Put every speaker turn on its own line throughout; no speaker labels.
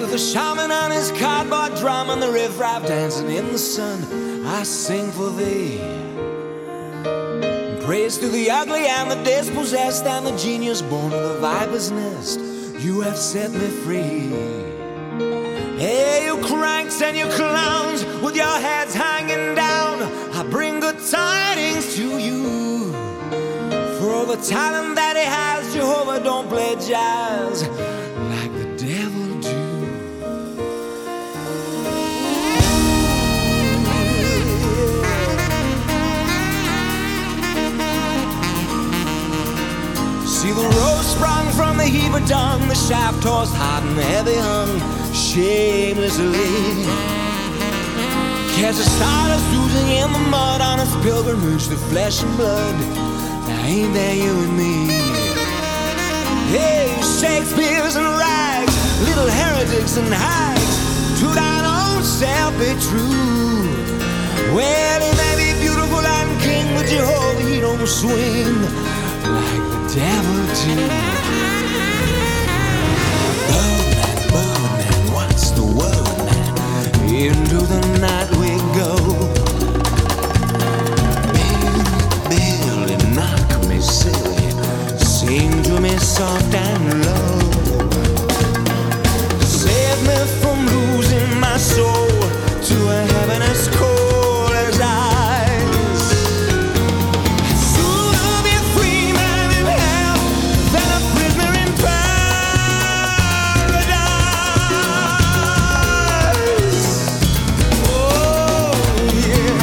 with a shaman on his cardboard drum and the riffraff dancing in the sun, I sing for thee. Praise to the ugly and the dispossessed and the genius born of the viper's nest. You have set me free. Hey, you cranks and you clowns with your heads hanging down, I bring good tidings to you. For all the talent that he has, Jehovah don't play jazz like the devil do. See the rose sprung from the heap of dung, the shaft tossed hot and heavy hung shamelessly. Catch a stardust oozing in the mud on its pilgrimage to flesh and blood. Now ain't that you and me? Hey, Shakespeare's and rags, little heretics and hags, to thine own self be true. Well, he may be beautiful and king, but Jehovah, he don't swing like the devil do. Birdman, what's the word, man? Into the night we go. Billy, knock me silly, sing to me soft and low. Save me from losing my soul to a heaven as cold as ice. Sooner be a free man in hell than a prisoner in paradise. Oh, yeah.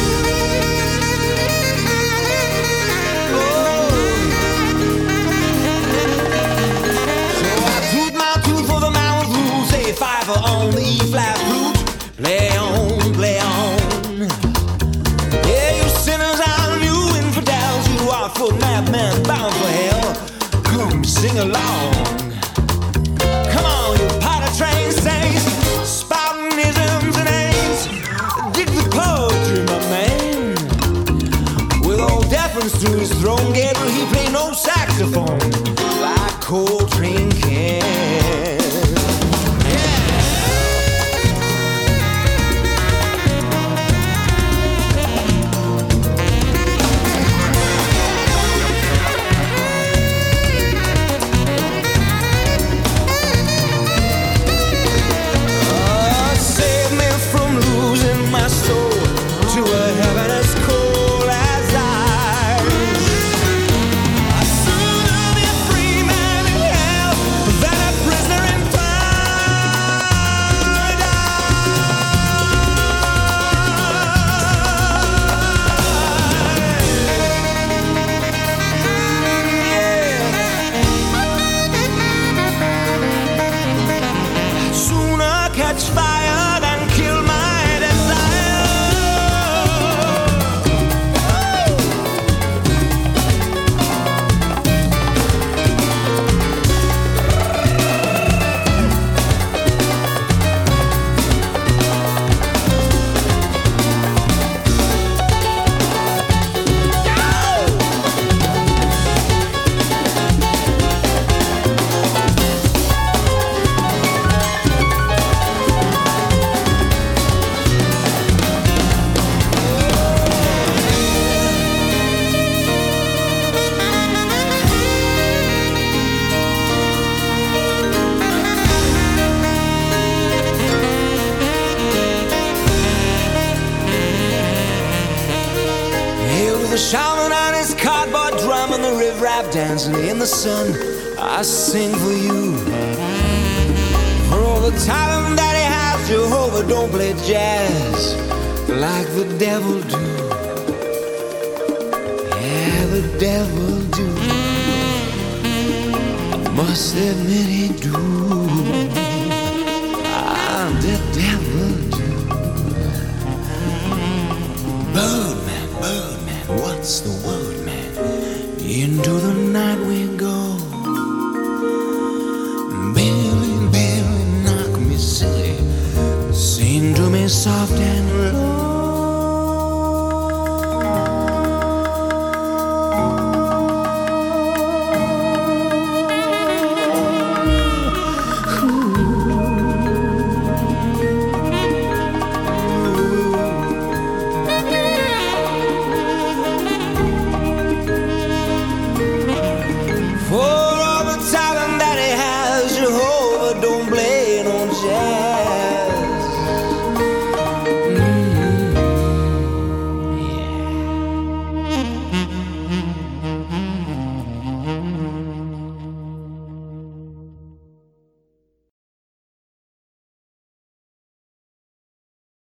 So I toot my tooth for the man with rules, say fiver on the E-flat flute. Play on, play on. Yeah, you sinners and you infidels, you are full madmen bound for hell. Come sing along. Come on, you powder train saints, spouting isms and aims. Dig the poetry, my man. With all deference to his throne, Gabriel, he play no saxophone like Coltrane can. Save me from losing my soul to a heaven as cold as ice. I'd sooner be a free man in hell than a prisoner in paradise. I'd sooner catch fire than kill my desire. The shaman on his cardboard drum and the riffraff dancing in the sun, I sing for you. For all the talent that he has, Jehovah don't play jazz like the devil do. Yeah, the devil do. I must admit he do. Ah, the devil do. Birdman, what's the word, man? Into the night we